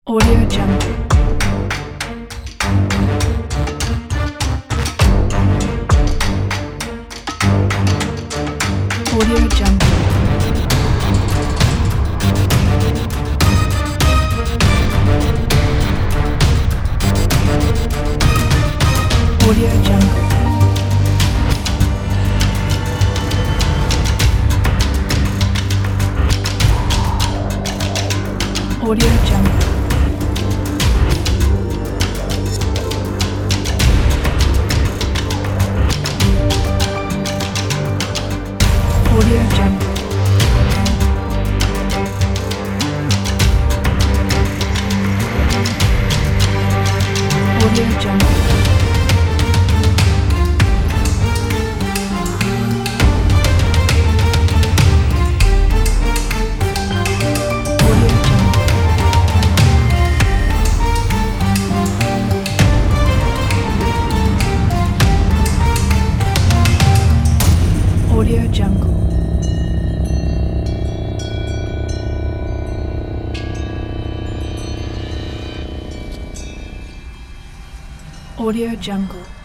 Audio Jungle. Audio Jungle. Audio Jungle. Audio Jungle. Audio Jungle. Audio Jungle. Audio Jungle. Audio Jungle.